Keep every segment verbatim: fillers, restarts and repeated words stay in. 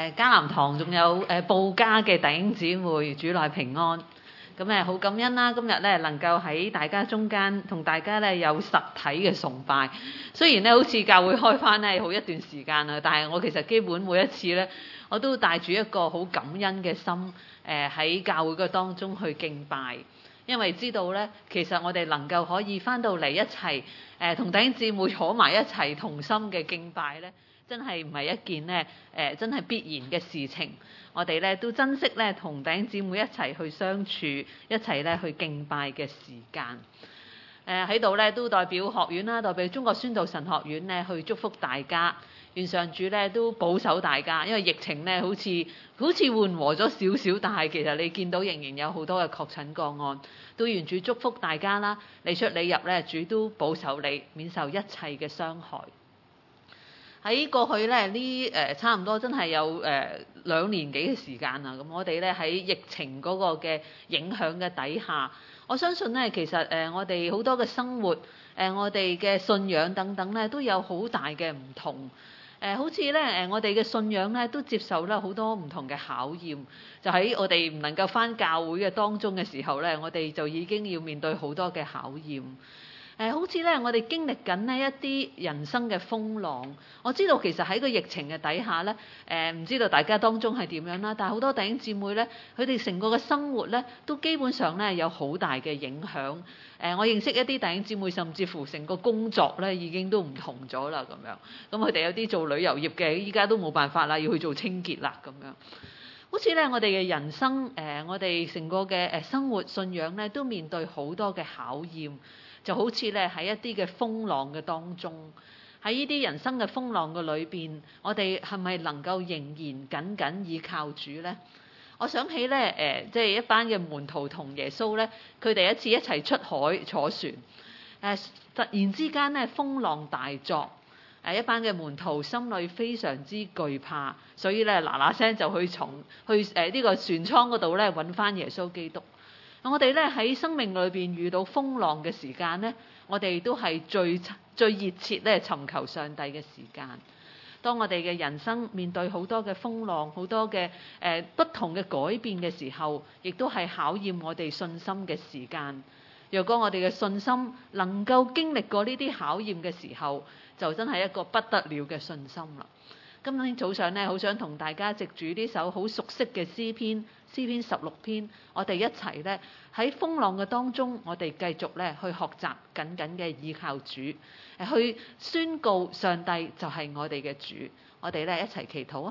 誒迦南堂仲有誒布家嘅弟兄姊妹，主內平安。咁誒好感恩啦，今日咧能夠喺大家中間同大家咧有實體嘅崇拜。雖然咧好似教會開返咧好一段時間啦，但係我其實基本每一次咧我都帶住一個好感恩嘅心，誒喺教會嘅當中去敬拜。因為知道咧，其實我哋能夠可以返到嚟一齊，誒同弟兄姊妹坐埋一齊同心嘅敬拜咧，真係唔係一件咧，誒真係必然嘅事情。我哋咧都珍惜咧同弟兄姊妹一齊去相處，一齊咧去敬拜嘅時間。誒喺度咧都代表學院啦，代表中國宣道神學院咧去祝福大家。願上主咧都保守大家，因為疫情咧好似好似緩和咗少少，但係其實你見到仍然有好多嘅確診個案，都願主祝福大家啦。你出你入咧，主都保守你，免受一切嘅傷害。喺過去咧呢誒差唔多真係有誒、呃、兩年幾嘅時間啦，咁我哋咧喺疫情嗰個嘅影響嘅底下，我相信咧其實誒、呃、我哋好多嘅生活誒、呃、我哋嘅信仰等等咧都有好大嘅唔同。誒、呃、好似咧誒我哋嘅信仰咧都接受咧好多唔同嘅考驗，就喺我哋唔能夠返教會嘅當中嘅時候咧，我哋就已經要面對好多嘅考驗。誒、呃、好似咧我哋經歷緊呢一啲人生嘅風浪。我知道其實喺個疫情嘅底下咧，誒、呃、唔知道大家當中係點樣啦，但係好多弟兄姊妹咧，佢哋成個嘅生活咧都基本上咧有好大嘅影響。誒、呃，我認識一啲弟兄姊妹，甚至乎成個工作咧已經都唔同咗啦，咁樣。咁佢哋有啲做旅遊業嘅，依家都冇辦法啦，要去做清潔啦，咁樣。好似咧，我哋嘅人生，誒、呃，我哋成個嘅誒生活信仰咧，都面對好多嘅考驗，就好似咧喺一啲嘅風浪嘅當中，喺呢啲人生嘅風浪嘅裏邊，我哋係咪能夠仍然緊緊依靠主咧？我想起咧，誒、呃，即係一班嘅門徒同耶穌咧，佢哋一次一齊出海坐船，誒、呃，突然之間咧風浪大作，誒、呃，一班嘅門徒心裏非常之懼怕，所以咧嗱嗱聲就去從去誒呢、呃這個船艙嗰度咧揾翻耶穌基督。我哋咧喺生命裏邊遇到風浪嘅時間咧，我哋都係最最熱切咧尋求上帝嘅時間。當我哋嘅人生面對好多嘅風浪，好多嘅誒、呃、不同嘅改變嘅時候，亦都係考驗我哋信心嘅時間。若果我哋嘅信心能夠經歷過呢啲考驗嘅時候，就真係一個不得了嘅信心啦。今天早上咧，好想同大家藉住呢首好熟悉嘅詩篇，詩篇十六篇，我哋一齊咧喺風浪嘅當中，我哋繼續咧去學習緊緊嘅依靠主，誒去宣告上帝就係我哋嘅主。我哋咧一齊祈禱啊！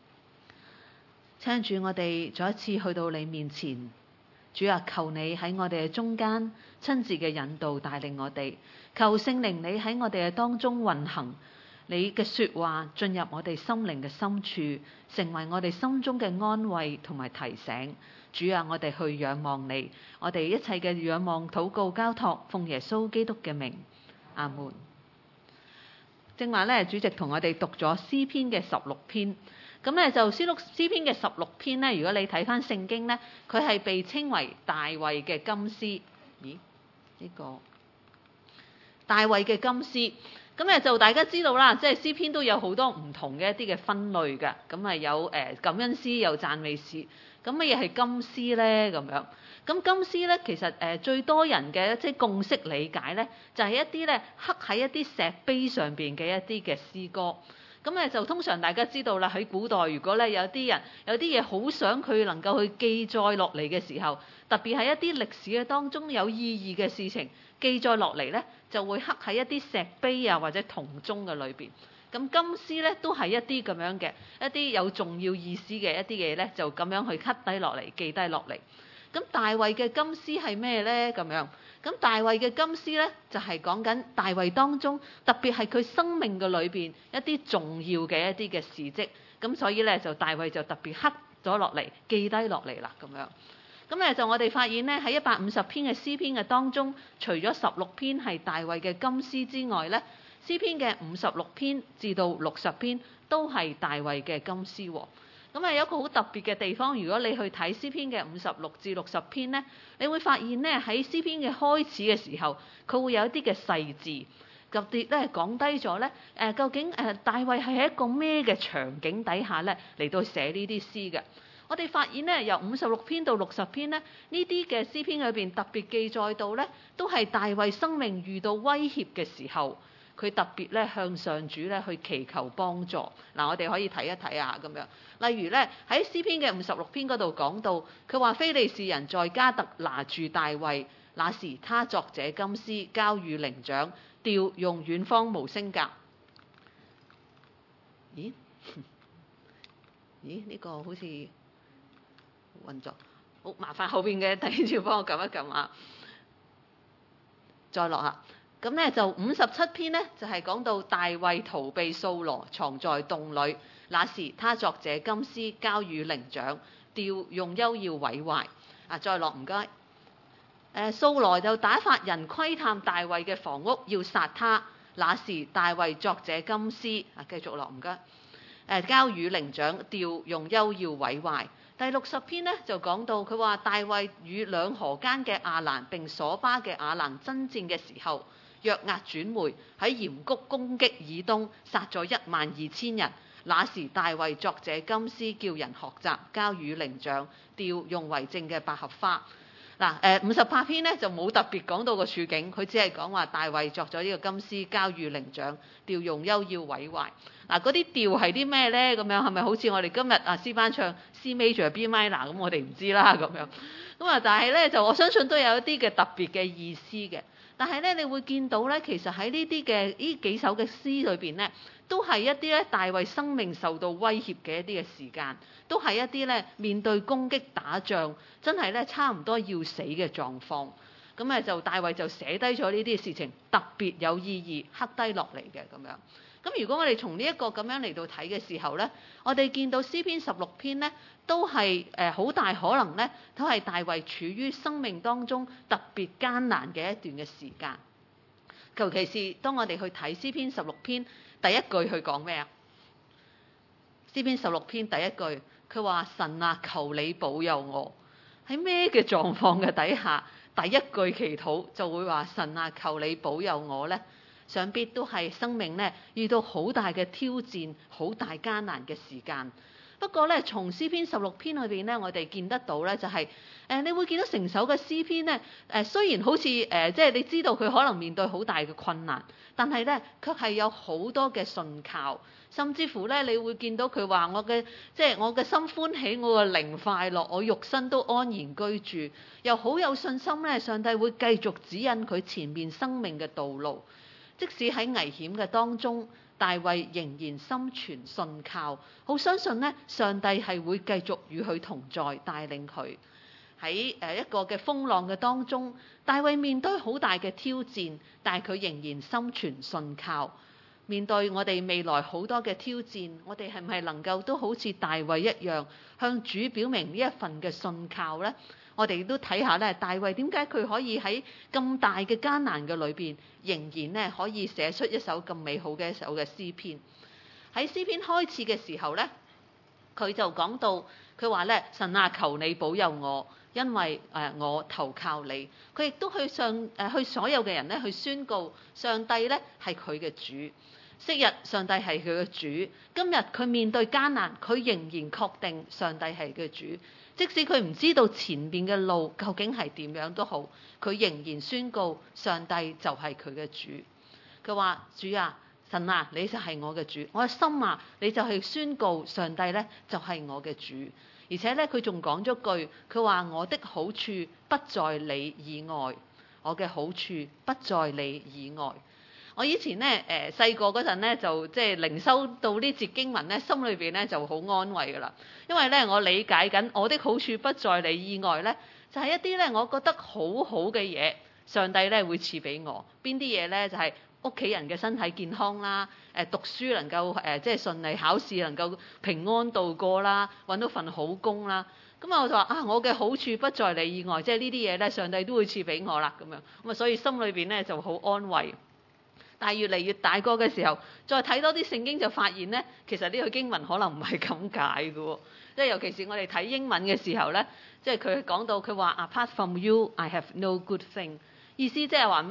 請主，我哋再一次去到你面前，主啊，求你喺我哋嘅中間親自嘅引導帶領我哋，求聖靈你喺我哋嘅當中運行。你嘅說話進入我哋心靈嘅深處，成為我哋心中嘅安慰同埋提醒。主啊，我哋去仰望你，我哋一切嘅仰望、禱告、交託，奉耶穌基督嘅名，阿門。正話咧，主席同我哋讀咗詩篇嘅十六篇，咁咧就詩錄詩篇嘅十六篇咧，如果你睇翻聖經咧，佢係被稱為大衛嘅金詩。咦？呢個大衛嘅金詩。咁咧就大家知道啦，即係詩篇都有好多唔同嘅一啲嘅分類嘅，咁啊有誒感恩詩，有讚美詩。咁乜嘢係金詩咧？咁樣，咁金詩咧其實誒最多人嘅即係共識理解咧，就係一啲咧刻喺一啲石碑上邊嘅一啲嘅詩歌。咁咧就通常大家知道啦，喺古代如果咧有啲人有啲嘢好想佢能夠去記載落嚟嘅時候，特別係一啲歷史嘅當中有意義嘅事情記載落嚟咧，就會刻喺一啲石碑啊或者銅鐘嘅裏邊。咁金詩咧都係一啲咁樣嘅一啲有重要意思嘅一啲嘢咧，就咁樣去刻低落嚟記低落嚟。咁大衛嘅金詩係咩咧？咁樣，咁大衛嘅金詩咧就係講緊大衛當中特別係佢生命嘅裏邊一啲重要嘅一啲嘅事蹟。咁所以咧就大衛就特別刻咗落嚟記低落嚟啦咁樣。咁咧就我哋發現咧喺一百五十篇嘅詩篇嘅當中，除咗十六篇係大衛嘅金詩之外咧，詩篇嘅五十六篇至到六十篇都係大衛嘅金詩喎。咁啊有一個好特別嘅地方，如果你去睇詩篇嘅五十六至六十篇咧，你會發現咧喺詩篇嘅開始嘅時候，佢會有一啲嘅細字。 特別咧講低咗咧誒究竟誒大衛係喺一個咩嘅場景底下咧嚟到寫呢啲詩嘅。我哋發現咧由五十六篇到六十篇咧呢啲嘅詩篇裏邊特別記載到咧都係大衛生命遇到威脅嘅時候，佢特別咧向上主咧去祈求幫助。嗱，我哋可以睇一睇下咁樣。例如咧喺詩篇嘅五十六篇嗰度講到，佢話非利士人在加特拿住大衛，那時他作這金詩交與伶長，調用遠方無聲鴿。咦？咦？呢、這個好似運作好麻煩，後邊嘅弟兄姊妹幫我撳一撳啊！再落下。咁咧就五十七篇咧就係、是、講到大衛逃避掃羅，藏在洞裏。那時他作這金詩交與伶長，調用幽要毀壞。啊，再落唔該。誒，掃羅就打發人窺探大衛嘅房屋，要殺他。那時大衛作這金詩。啊，繼續落唔該。誒，交與伶長，調用幽要毀壞。第六十篇咧就講到佢話大衛與兩河間嘅亞蘭並瑣巴嘅亞蘭爭戰嘅時候，約押轉回喺鹽谷攻擊以東，殺咗一萬二千人。那時大衛作這金詩，叫人學習，交與伶長，調用為證嘅百合花。嗱，誒五十八篇咧就冇特別講到個處境，佢只係講話大衛作咗呢個金詩，交與伶長，調用幽要毀壞。嗱，嗰啲調係啲咩咧？咁樣係咪好似我哋今日啊詩班唱 C major B minor 咁？我哋唔知啦咁樣。咁啊，但係咧就我相信都有一啲嘅特別嘅意思嘅。但係咧，你會見到咧，其實喺呢啲嘅呢幾首嘅詩裏邊咧，都係一啲咧大衛生命受到威脅嘅一啲嘅時間，都係一啲咧面對攻擊打仗，真係咧差唔多要死嘅狀況。咁誒就大衛就寫低咗呢啲事情，特別有意義，刻低落嚟嘅咁樣。咁如果我哋從呢一個咁樣嚟到睇嘅時候咧，我哋見到詩篇十六篇咧，都係誒好大可能咧，都係大衛處於生命當中特別艱難嘅一段嘅時間。尤其是當我哋去睇詩篇十六篇第一句去講咩啊？詩篇十六篇第一句，佢話神啊，求你保佑我。喺咩嘅狀況嘅底下，第一句祈禱就會話神啊，求你保佑我咧？想必都係生命咧遇到好大嘅挑戰，好大艱難嘅時間。不過咧，從詩篇十六篇裏邊咧，我哋見得到咧就係、是、誒、呃，你會見到成首嘅詩篇咧誒、呃，雖然好似誒、呃，即係你知道佢可能面對好大嘅困難，但係咧卻係有好多嘅信靠，甚至乎咧你會見到佢話我嘅即係我嘅心歡喜，我嘅靈快樂，我肉身都安然居住，又好有信心咧，上帝會繼續指引佢前面生命嘅道路。即使喺危險嘅當中，大衛仍然心存信靠，好相信咧，上帝係會繼續與佢同在，帶領佢喺誒一個嘅風浪嘅當中。大衛面對好大嘅挑戰，但係佢仍然心存信靠。面對我哋未來好多嘅挑戰，我哋係唔係能夠都好似大衛一樣，向主表明呢一份嘅信靠呢？我哋都睇下咧，大衛點解佢可以喺咁大嘅艱難嘅裏邊，仍然咧可以寫出一首咁美好嘅一首嘅詩篇。喺詩篇開始嘅時候咧，佢就講到佢話咧，神啊，求你保佑我，因為誒我投靠你。佢亦都去上誒去所有嘅人咧去宣告，上帝咧係佢嘅主。昔日上帝係佢嘅主，今日佢面對艱難，佢仍然確定上帝係佢嘅主。即使佢唔知道前面嘅路究竟係點樣都好，佢仍然宣告上帝就係佢嘅主。佢話：主啊，神啊，你就係我嘅主。我嘅心啊，你就係宣告上帝咧就係我嘅主。而且咧，佢仲講咗句，佢話：我的好處不在你以外，我嘅好處不在你以外。我以前咧誒細個嗰陣咧就即係靈修到呢節經文咧，心裏邊咧就好安慰噶啦，因為咧我理解緊我的好處不在你以外咧，就係、是、一啲咧我覺得好好嘅嘢，上帝咧會賜俾我。邊啲嘢咧就係屋企人嘅身體健康啦，誒讀書能夠誒即係順利考試能夠平安度過啦，揾到份好工啦。咁啊我就話啊，我嘅好處不在你以外，即係呢啲嘢咧上帝都會賜俾我啦咁樣。咁啊所以心裏邊咧就好安慰。但係越嚟越大個嘅時候，再睇多啲聖經就發現咧，其實呢個經文可能唔係咁解嘅喎。即係尤其是我哋睇英文嘅時候咧，即係佢講到佢話 Apart from you, I have no good thing。意思即係話咩咧？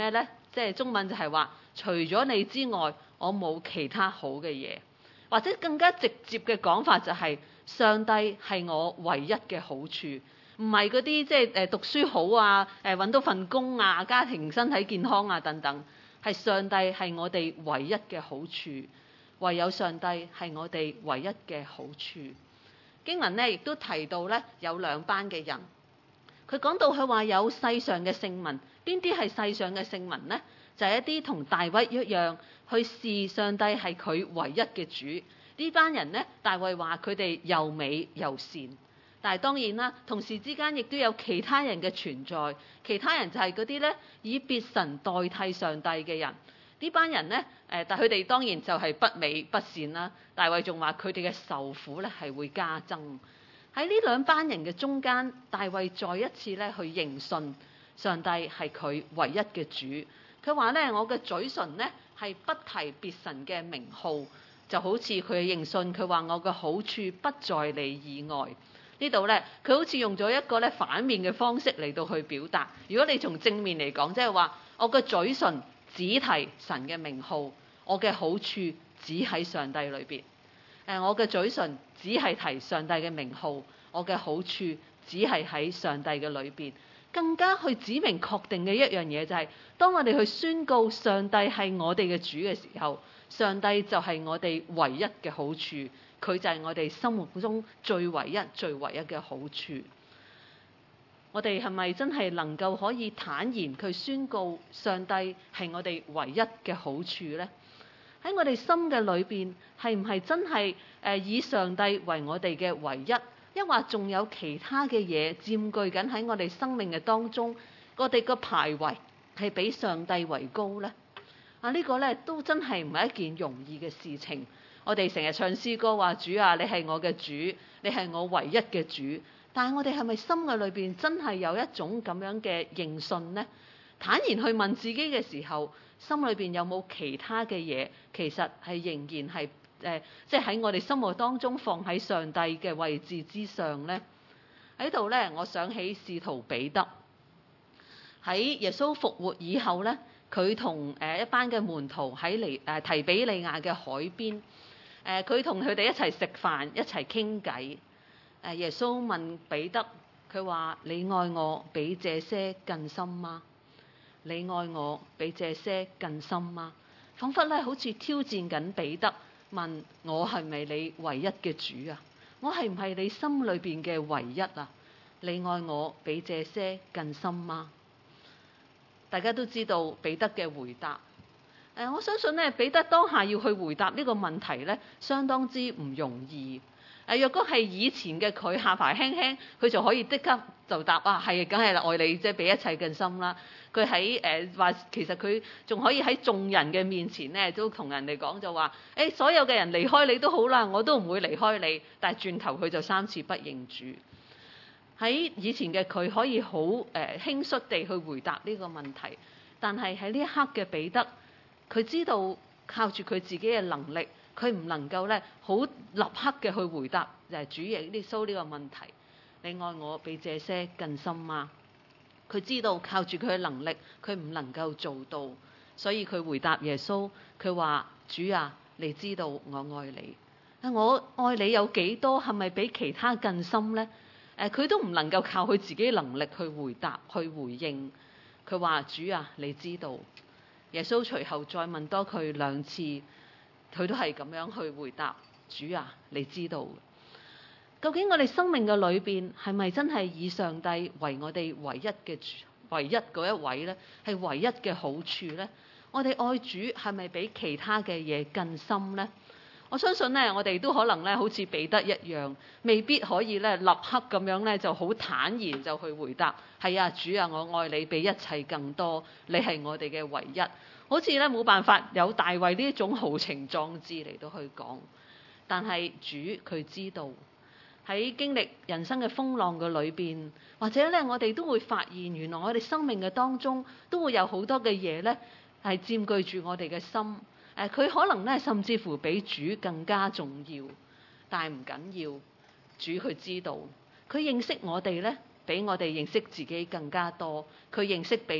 即係中文就係話，除咗你之外，我冇其他好嘅嘢。或者更加直接嘅講法就係，上帝係我唯一嘅好處，唔係嗰啲即係誒讀書好啊，誒揾到份工啊，家庭身體健康啊等等，係上帝係我哋唯一嘅好處，唯有上帝係我哋唯一嘅好處。經文咧亦都提到咧有兩班嘅人，佢講到佢話有世上嘅聖民，邊啲係世上嘅聖民呢？就係、是、一啲同大衛一樣去視上帝係佢唯一嘅主。呢班人呢，大衛話佢哋又美又善，但係當然啦，同時之間亦都有其他人嘅存在。其他人就係嗰啲咧以別神代替上帝嘅人。呢班人呢，誒，但佢哋當然就係不美不善啦。大衛仲話佢哋嘅受苦咧係會加增。喺呢兩班人嘅中間，大衛再一次咧去認信上帝係佢唯一嘅主。佢話咧，我嘅嘴唇咧係不提別神嘅名號，就好似佢認信，佢話我嘅好處不在你以外。呢度咧，佢好似用咗一個咧反面嘅方式嚟到去表達。如果你從正面嚟講，即係話我嘅嘴唇只提神嘅名號，我嘅好處只喺上帝裏邊。誒，我嘅嘴唇只係提上帝嘅名號，我嘅好處只係喺上帝嘅裏邊。更加去指明確定嘅一樣嘢就係、是，當我哋去宣告上帝係我哋嘅主嘅時候，上帝就係我哋唯一嘅好處，佢就係我哋心目中最唯一、最唯一嘅好處。我哋係咪真係能夠可以坦然去宣告上帝係我哋唯一嘅好處呢？喺我哋心嘅裏邊，係唔係真係誒以上帝為我哋嘅唯一？抑或仲有其他嘅嘢佔據緊喺我哋生命嘅當中，我哋個排位係比上帝為高呢？啊，呢個呢都真係唔係一件容易嘅事情。我哋成日唱詩歌話，主啊，你係我嘅主，你係我唯一嘅主。但係我哋係咪心嘅裏邊真係有一種咁樣嘅認信呢？坦然去問自己嘅時候，心裏邊有冇其他嘅嘢，其實係仍然係誒，即係喺我哋心目當中放喺上帝嘅位置之上呢？喺度呢，我想起使徒彼得喺耶穌復活以後呢，佢同誒一班嘅門徒喺尼誒提比利亞嘅海邊，誒佢同佢哋一齊食飯，一齊傾偈。誒耶穌問彼得，佢話：你愛我比這些更深嗎？你愛我比這些更深嗎？彷彿咧好似挑戰緊彼得，問我係咪你唯一嘅主啊？我係唔係你心裏邊嘅唯一啊？你愛我比這些更深嗎？大家都知道彼得嘅回答。誒，我相信咧，彼得當下要去回答呢個問題咧，相當之唔容易。誒，若果係以前嘅佢下巴輕輕，佢就可以即刻就答啊，係，梗係啦，愛你即係比一切更深啦。佢喺誒話，其實佢仲可以喺眾人嘅面前咧，都同人哋講就話：誒、欸，所有嘅人離開你都好啦，我都唔會離開你。但係轉頭佢就三次不認主。喺以前嘅佢可以好誒、呃、輕率地去回答呢個問題，但係喺呢一刻嘅彼得，佢知道靠住佢自己嘅能力，佢唔能夠咧好立刻嘅去回答就係主耶穌呢個問題。你愛我比這些更深嗎？佢知道靠住佢嘅能力，佢唔能夠做到，所以佢回答耶穌，佢話：主啊，你知道我愛你。我愛你有幾多？係咪比其他更深呢？誒，佢都唔能夠靠佢自己能力去回答、去回應。佢話：主啊，你知道。耶穌隨後再問多佢兩次，佢都係咁樣去回答：主啊，你知道。究竟我哋生命嘅裏邊係咪真係以上帝為我哋唯一嘅唯一嗰一位呢？係唯一嘅好處呢？我哋愛主係咪比其他嘅嘢更深呢？我相信呢，我哋都可能咧，好似彼得一樣，未必可以咧立刻咁樣咧就好坦然就去回答：係啊，主啊，我愛你比一切更多，你係我哋嘅唯一。好似咧冇辦法有大衛呢一種豪情壯志嚟到去講，但係主佢知道。喺經歷人生嘅風浪嘅裏邊，或者咧我哋都會發現，原來我哋生命嘅當中都會有好多嘅嘢咧係佔據住我哋嘅心。誒、呃，佢可能咧甚至乎比主更加重要，但係唔緊要。主佢知道，佢認識我哋咧比我哋認識自己更加多。佢認識彼得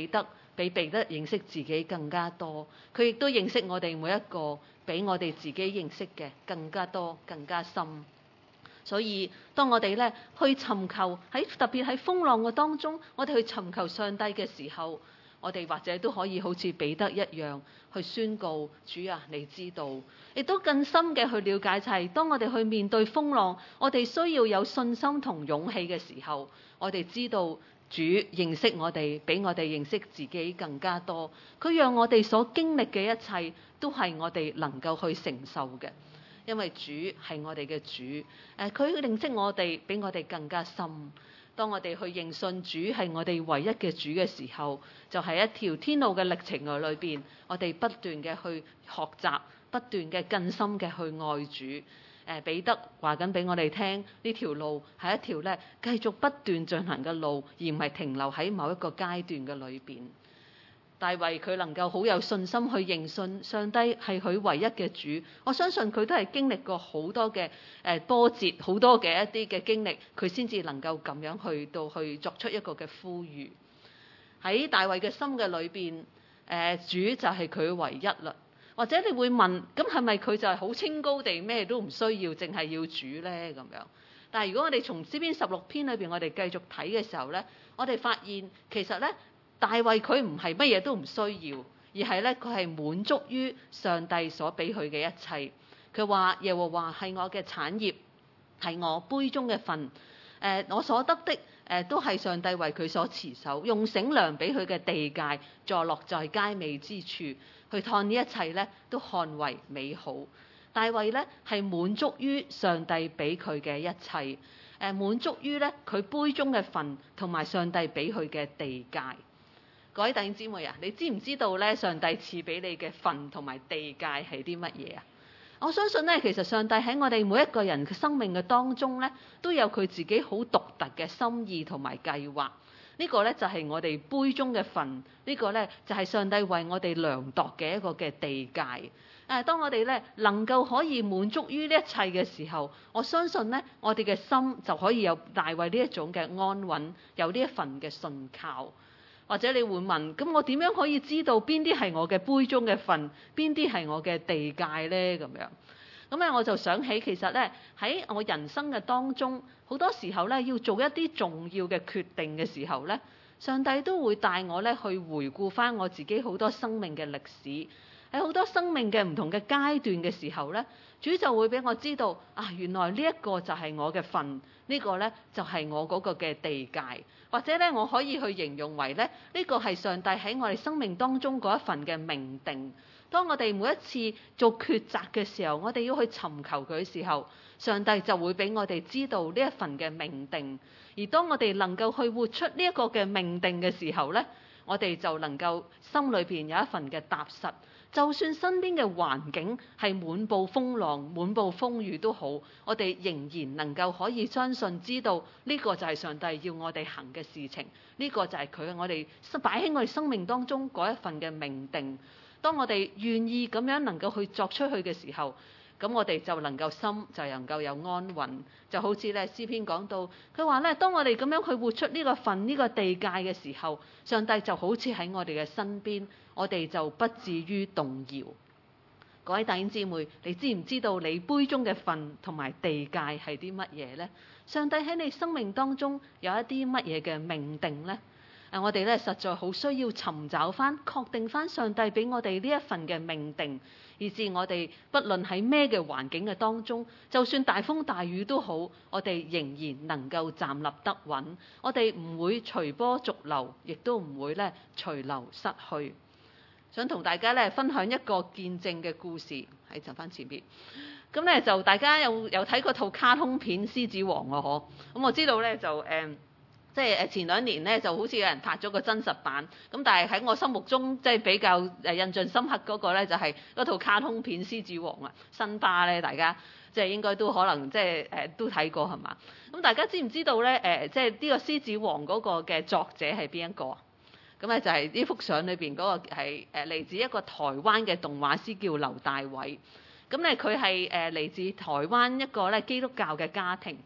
比彼得認識自己更加多，佢亦都認識我哋每一個比我哋自己認識嘅更加多、更加深。所以當我哋咧去尋求喺特別喺風浪嘅當中，我哋去尋求上帝嘅時候，我哋或者都可以好似彼得一樣去宣告：主啊，你知道。亦都更深嘅去了解就係，當我哋去面對風浪，我哋需要有信心同勇氣嘅時候，我哋知道主認識我哋比我哋認識自己更加多。佢讓我哋所經歷嘅一切都係我哋能夠去承受嘅。因為主係我哋嘅主，誒佢認識我哋比我哋更加深。當我哋去認信主係我哋唯一嘅主嘅時候，就係、是、一條天路嘅歷程嘅裏邊，我哋不斷嘅去學習，不斷嘅更深嘅去愛主。誒彼得話緊俾我哋聽，呢條路係一條咧繼續不斷進行嘅路，而唔係停留喺某一個階段嘅裏邊。大衛佢能夠好有信心去認信上帝係佢唯一嘅主，我相信佢都係經歷過好多嘅誒波折，好多嘅一啲嘅經歷，佢先至能夠咁樣去到去作出一個嘅呼籲。喺大衛嘅心嘅裏邊，誒主就係佢唯一啦。或者你會問，咁係咪佢就係好清高地咩都唔需要，淨係要主咧咁樣？但係如果我哋從詩篇十六篇裏邊我哋繼續睇嘅時候咧，我哋發現其實咧，大衛佢唔係乜嘢都唔需要，而係咧佢係滿足於上帝所俾佢嘅一切。佢話耶和華係我嘅產業，係我杯中嘅份，誒、呃、我所得的誒、呃、都係上帝為佢所持守，用繩量俾佢嘅地界，坐落在佳美之處，去看呢一切咧都看為美好。大衛咧係滿足於上帝俾佢嘅一切，誒、呃、滿足於咧佢杯中嘅份同埋上帝俾佢嘅地界。各位弟兄姊妹啊，你知唔知道咧上帝賜俾你嘅份同埋地界係啲乜嘢啊？我相信咧，其實上帝喺我哋每一個人嘅生命嘅當中咧，都有佢自己好獨特嘅心意同埋計劃。呢個咧就係我哋杯中嘅份，呢個咧就係上帝為我哋量度嘅一個嘅地界。誒，當我哋咧能夠可以滿足於呢一切嘅時候，我相信咧我哋嘅心就可以有大衛呢一種嘅安穩，有呢一份嘅信靠。或者你會問，咁我點樣可以知道邊啲係我嘅杯中嘅份，邊啲係我嘅地界呢？咁樣咁咧，我就想起其實咧喺我人生嘅當中，好多時候咧要做一啲重要嘅決定嘅時候咧，上帝都會帶我咧去回顧返我自己好多生命嘅歷史，喺好多生命嘅唔同嘅階段嘅時候咧，主就會俾我知道啊，原來呢一個就係我嘅份，呢個咧就係我嗰個嘅地界。或者咧，我可以去形容為咧，呢個係上帝喺我哋生命當中嗰一份嘅命定。當我哋每一次做抉擇嘅時候，我哋要去尋求佢嘅時候，上帝就會俾我哋知道呢一份嘅命定。而當我哋能夠去活出呢一個嘅命定嘅時候咧，我哋就能夠心裏邊有一份嘅踏實。就算身邊嘅環境係滿布風浪、滿布風雨都好，我哋仍然能夠可以相信，知道呢個就係上帝要我哋行嘅事情，呢個就係佢我哋擺喺我哋生命當中嗰一份嘅命定。當我哋願意咁樣能夠去作出去嘅時候，咁我哋就能夠心就能夠有安穩。就好似咧詩篇講到，佢話咧，當我哋咁樣去活出呢個份、呢個地界嘅時候，上帝就好似喺我哋嘅身邊，我哋就不至於動搖。各位弟兄姊妹，你知唔知道你杯中嘅份同埋地界係啲乜嘢呢？上帝喺你生命當中有一啲乜嘢嘅命定呢？誒，我哋咧實在好需要尋找翻、確定翻上帝俾我哋呢一份嘅命定，以致我哋不論喺咩嘅環境嘅當中，就算大風大雨都好，我哋仍然能夠站立得穩。我哋唔會隨波逐流，亦都唔會咧隨流失去。想同大家咧分享一個見證嘅故事，喺就翻前邊。咁咧就大家有有睇過套卡通片《獅子王》啊？嗬，咁我知道咧就誒。嗯即係誒前兩年咧，就好似有人拍咗個真實版，咁但係喺我心目中即係比較誒印象深刻嗰個咧，就係嗰套卡通片《獅子王》啊，辛巴咧，大家即係應該都可能即係誒都睇過係嘛？咁大家知唔知道咧誒，即係呢個獅子王嗰個嘅作者係邊一個啊？咁咧就係呢幅相裏邊嗰個係誒嚟自一個台灣嘅動畫師叫劉大偉，咁咧佢係誒嚟自台灣一個咧基督教嘅家庭。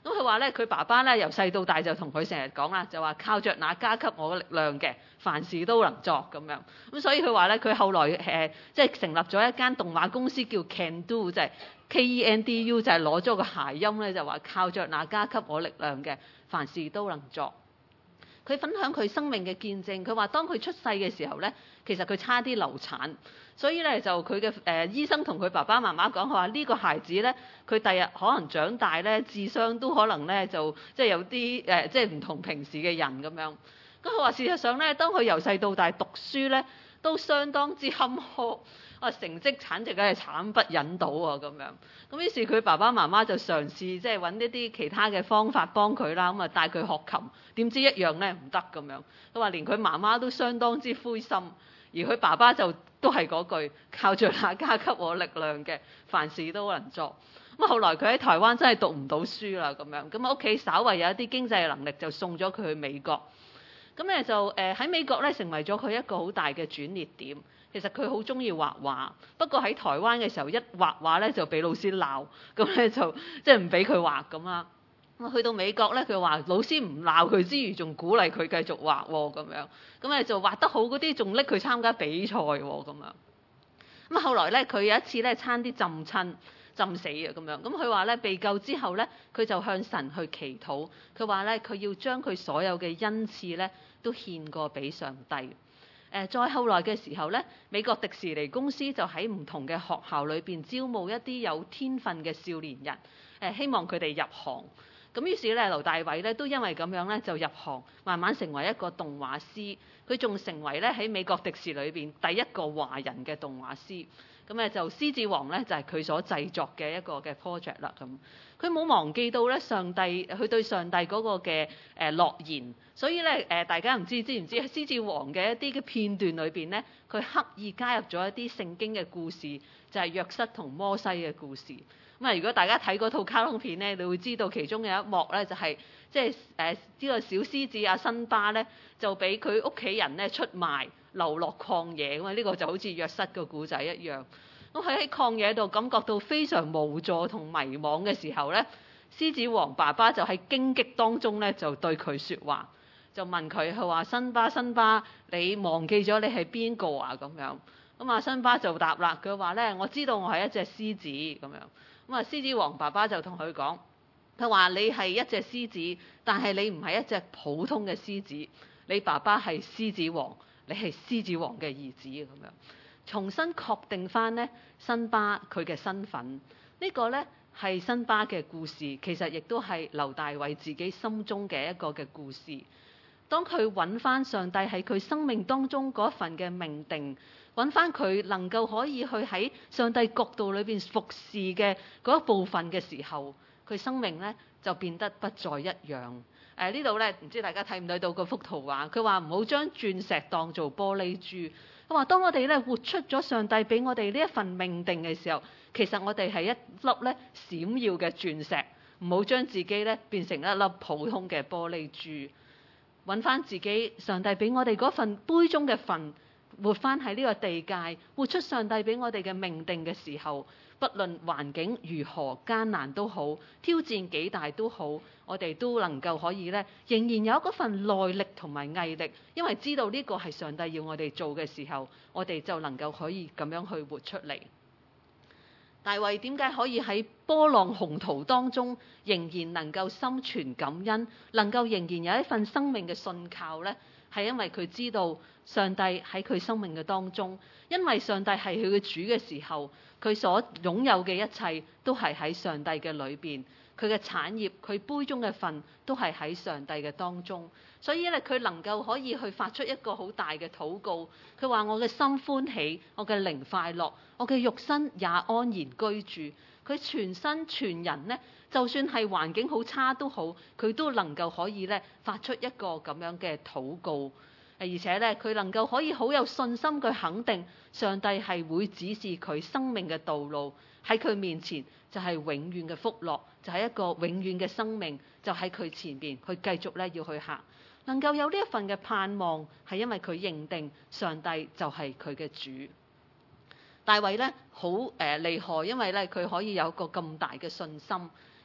咁佢話咧，佢爸爸咧由細到大就同佢成日講啦，就話靠着那加給我力量嘅，凡事都能作咁樣。咁所以佢話咧，佢後來誒即係成立咗一間動畫公司叫 Can Do，就係 K E N D U，就係攞咗個諧音咧，就話靠着那加給我力量嘅，凡事都能作。佢分享佢生命嘅見證，佢話當佢出世嘅時候咧，其實佢差啲流產，所以咧就佢嘅誒醫生同佢爸爸媽媽講，佢話呢個孩子咧，佢第日可能長大咧，智商都可能咧就即係有啲誒即係唔同平時嘅人咁樣。咁佢話事實上咧，當佢由細到大讀書咧，都相當之坎坷。啊，成績簡直梗係慘不忍睹啊咁樣。咁於是佢爸爸媽媽就嘗試即係揾一啲其他嘅方法幫佢啦。咁啊帶佢學琴，點知一樣咧唔得咁樣。佢話連佢媽媽都相當之灰心，而佢爸爸就都係嗰句靠著那加給我力量嘅，凡事都能作。咁啊後來佢喺台灣真係讀唔到書啦咁樣。咁啊屋企稍為有一啲經濟能力，就送咗佢去美國。咁咧就誒喺美國咧成為咗佢一個好大嘅轉捩點。其實佢好中意畫畫，不過喺台灣嘅時候一畫畫咧就俾老師鬧，咁咧就即係唔俾佢畫咁啦。咁去到美國咧，佢話老師唔鬧佢之餘，仲鼓勵佢繼續畫喎咁樣。咁咧就畫得好嗰啲，仲拎佢參加比賽喎咁樣。咁後來咧，佢有一次咧差啲浸親、浸死啊咁樣。咁佢話咧被救之後咧，佢就向神去祈禱。佢話咧佢要將佢所有嘅恩賜咧都獻過俾上帝。誒再後來嘅時候咧，美國迪士尼公司就喺唔同嘅學校裏邊招募一啲有天分嘅少年人，誒希望佢哋入行。咁於是咧，劉大偉咧都因為咁樣咧就入行，慢慢成為一個動畫師。佢仲成為咧喺美國迪士尼裏邊第一個華人嘅動畫師。咁咧就獅子王咧就係佢所製作嘅一個嘅 project 啦。咁佢冇忘記到咧上帝，佢對上帝嗰個嘅誒諾言。所以咧誒大家唔知知唔知喺獅子王嘅一啲嘅片段裏邊咧，佢刻意加入咗一啲聖經嘅故事，就係約瑟同摩西嘅故事。咁啊，如果大家睇嗰套卡通片咧，你會知道其中有一幕咧就係即係誒呢個小獅子阿辛巴咧就俾佢屋企人咧出賣，流落曠野。咁啊呢個就好似約瑟個故仔一樣。咁佢喺曠野度感覺到非常無助同迷惘嘅時候咧，獅子王爸爸就喺荊棘當中咧就對佢説話，就問佢，佢話辛巴辛巴，你忘記咗你係邊個啊？咁樣。咁啊辛巴就答啦，佢話咧我知道我係一隻獅子咁樣。咁啊獅子王爸爸就同佢講，佢話你係一隻獅子，但係你唔係一隻普通嘅獅子，你爸爸係獅子王，你係獅子王嘅兒子咁樣。重新確定翻咧辛巴佢嘅身份，呢個咧係辛巴嘅故事，其實亦都係劉大偉自己心中嘅一個嘅故事。當佢揾翻上帝喺佢生命當中嗰份嘅命定，揾翻佢能夠可以去喺上帝國度裏邊服侍嘅嗰一部分嘅時候，佢生命咧就變得不再一樣。誒呢度咧唔知大家睇唔睇到嗰幅圖畫？佢話唔好將鑽石當做玻璃珠。佢話當我哋咧活出咗上帝俾我哋呢一份命定嘅時候，其實我哋係一粒咧閃耀嘅鑽石，唔好將自己咧變成一粒普通嘅玻璃珠。揾翻自己，上帝俾我哋嗰份杯中嘅份，活翻喺呢個地界，活出上帝俾我哋嘅命定嘅時候，不論環境如何艱難都好，挑戰幾大都好，我哋都能夠可以咧，仍然有嗰份耐力同埋毅力，因為知道呢個係上帝要我哋做嘅時候，我哋就能夠可以咁樣去活出嚟。大衛點解可以喺波浪洪濤當中仍然能夠心存感恩，能夠仍然有一份生命嘅信靠呢？係因為佢知道上帝喺佢生命嘅當中，因為上帝係佢嘅主嘅時候，佢所擁有嘅一切都係喺上帝嘅裏邊，佢嘅產業，佢杯中嘅份都係喺上帝嘅當中，所以咧佢能夠可以去發出一個好大嘅禱告。佢話我嘅心歡喜，我嘅靈快樂，我嘅肉身也安然居住。佢全身全人呢，就算係環境好差都好，佢都能夠可以咧發出一個咁樣嘅禱告。而且咧，佢能夠可以好有信心去肯定上帝係會指示佢生命嘅道路，喺佢面前就係永遠嘅福樂，就係一個永遠嘅生命，就喺佢前邊，佢繼續咧要去行。能夠有呢一份嘅盼望，係因為佢認定上帝就係佢嘅主。大衛咧好誒厲害，因為咧佢可以有個咁大嘅信心，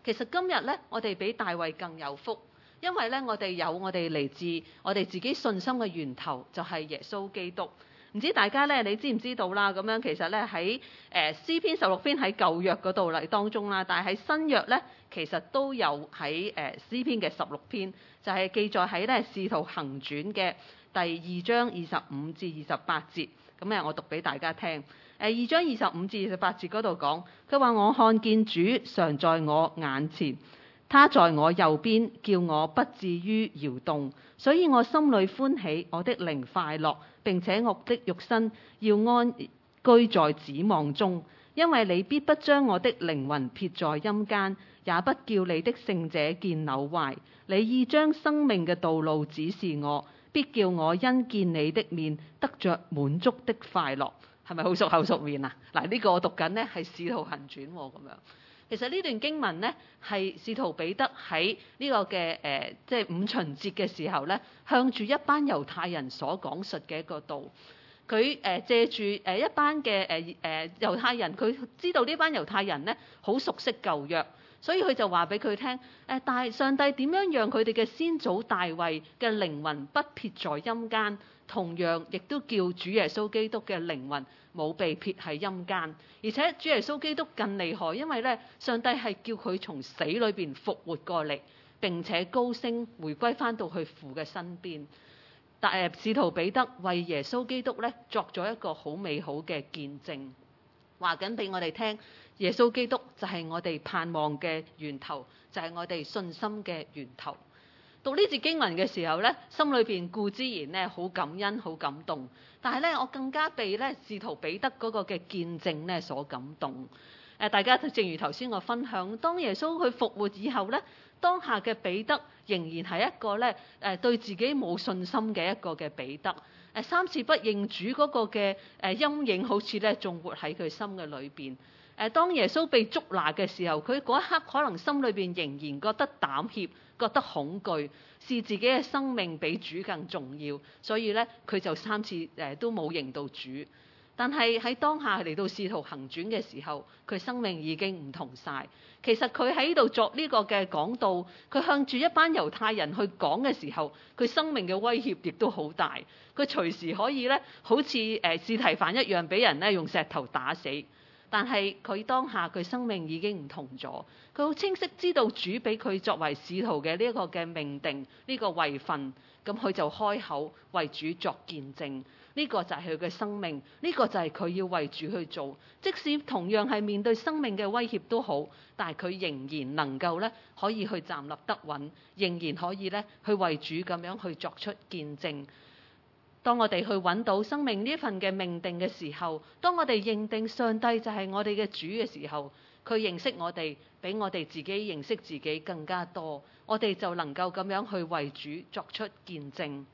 其實今日咧，我哋比大衛更有福，因為咧我哋有我哋嚟自我哋自己信心嘅源頭，就係耶穌基督。唔知大家咧，你知唔知道啦？咁樣其實咧喺誒詩篇十六篇喺舊約嗰度嚟當中啦，但係喺新約咧，其實都有喺誒詩篇嘅十六篇，就係、是、記載喺咧使徒行傳嘅第二章二十五至二十八節。咁咧，我讀俾大家聽。誒二章二十五至二十八節嗰度講，佢話我看見主常在我眼前，他在我右邊，叫我不至於搖動，所以我心裏歡喜，我的靈快樂，並且我的肉身要安居在指望中，因為你必不將我的靈魂撇在陰間，也不叫你的聖者見朽壞。你已將生命嘅道路指示我，必叫我因見你的面得着滿足的快樂。係咪好熟口熟面啊？嗱，呢個我讀緊呢係《使徒行傳》喎，咁樣。其實呢段經文呢，係使徒彼得喺呢個嘅誒、呃，即係五旬節嘅時候呢，向住一班猶太人所講述嘅一個道。佢誒、呃、借住誒一班嘅誒誒猶太人，佢知道呢班猶太人呢好熟悉舊約，所以佢就話俾佢聽誒，但係上帝點樣讓佢哋嘅先祖大衛嘅靈魂不撇在陰間，同樣亦都叫主耶穌基督嘅靈魂冇被撇喺陰間。而且主耶穌基督更厲害，因為咧上帝係叫佢從死裏邊復活過嚟，並且高升回歸翻到去父嘅身邊。但誒使徒彼得為耶穌基督咧作咗一個好美好嘅見證，話緊俾我哋聽，耶穌基督就係我哋盼望嘅源頭，就係、是、我哋信心嘅源頭。讀呢節經文嘅時候咧，心裏邊固之然咧好感恩、好感動，但係咧我更加被咧使徒彼得嗰個嘅見證咧所感動。誒，大家正如頭先我分享，當耶穌佢復活以後咧，當下嘅彼得仍然係一個咧誒對自己冇信心嘅一個嘅彼得。誒，三次不認主嗰個嘅誒陰影，好似咧仲活喺佢心嘅裏邊。誒，當耶穌被捉拿嘅時候，佢嗰一刻可能心裏邊仍然覺得膽怯，覺得恐懼，視自己嘅生命比主更重要，所以咧佢就三次誒都冇認到主。但係喺當下嚟到使徒行傳嘅時候，佢生命已經唔同晒。其實佢喺度作呢個嘅講道，佢向住一班猶太人去講嘅時候，佢生命嘅威脅亦都好大。佢隨時可以咧，好似誒司提反一樣，俾人咧用石頭打死。但係佢當下佢生命已經唔同咗，佢好清晰知道主俾佢作為使徒嘅呢一個嘅命定，呢個位份，咁佢就開口為主作見證。呢個就係佢嘅生命，呢個就係佢要為主去做。即使同樣係面對生命嘅威脅都好，但係佢仍然能夠咧可以去站立得穩，仍然可以咧去為主咁樣去作出見證。當我哋去揾到生命呢份嘅命定嘅時候，當我哋認定上帝就係我哋嘅主嘅時候，佢認識我哋比我哋自己認識自己更加多，我哋就能夠咁樣去為主作出見證。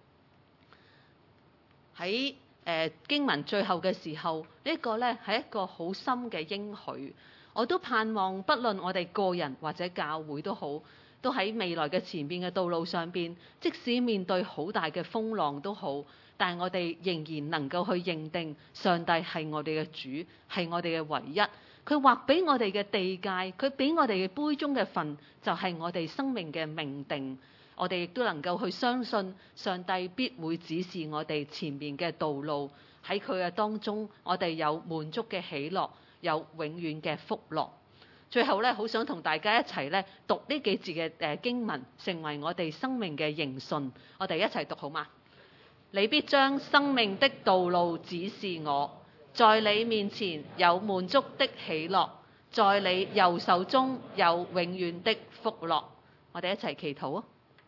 喺誒、呃、經文最後嘅時候，呢、這個呢係一個好深嘅應許。我都盼望，不論我哋個人或者教會都好，都喺未來嘅前面嘅道路上邊，即使面對好大嘅風浪都好，但係我哋仍然能夠去認定上帝係我哋嘅主，係我哋嘅唯一。佢劃俾我哋嘅地界，佢俾我哋嘅杯中嘅份，就係、是、我哋生命嘅命定。我哋亦都能夠去相信上帝必會指示我哋前面嘅道路，喺佢嘅當中，我哋有滿足嘅喜樂，有永遠嘅福樂。最後咧，好想同大家一齊咧讀呢幾字嘅誒經文，成為我哋生命嘅認信。我哋一齊讀好嗎？你必將生命的道路指示我，在你面前有滿足的喜樂，在你右手中有永遠的福樂。我哋一齊祈禱啊！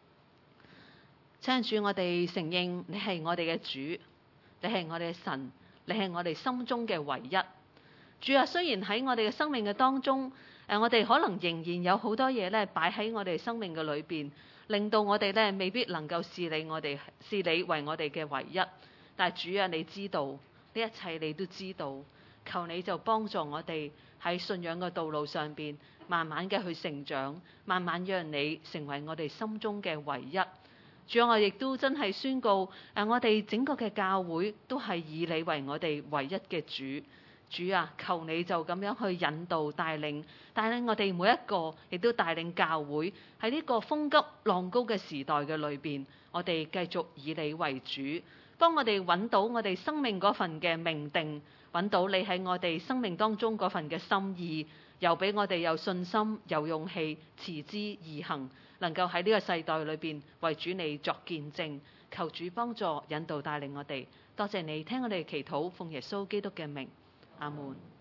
親主，我哋承認你係我哋嘅主，你係我哋嘅神，你係我哋心中嘅唯一。主啊，雖然喺我哋嘅生命嘅當中，誒，我哋可能仍然有好多嘢咧擺喺我哋生命嘅裏邊，令到我哋咧未必能夠視你我哋視你為我哋嘅唯一。但係主啊，你知道呢一切，你都知道，求你就幫助我哋喺信仰嘅道路上邊，慢慢嘅去成長，慢慢讓你成為我哋心中嘅唯一。主啊，我亦都真係宣告，誒，我哋整個嘅教會都係以你為我哋唯一嘅主。 主啊，求你就咁樣去引導帶領，帶領我哋每一個，亦都帶領教會喺呢個風急浪高嘅時代嘅裏邊，我哋繼續以你為主，幫我哋揾到我哋生命嗰份嘅命定，揾到你喺我哋生命當中嗰份嘅心意，又俾我哋有信心、有勇氣，持之以恆，能夠喺呢個世代裏邊為主你作見證。求主幫助引導帶領我哋，多謝你聽我哋祈禱，奉耶穌基督嘅名。阿門。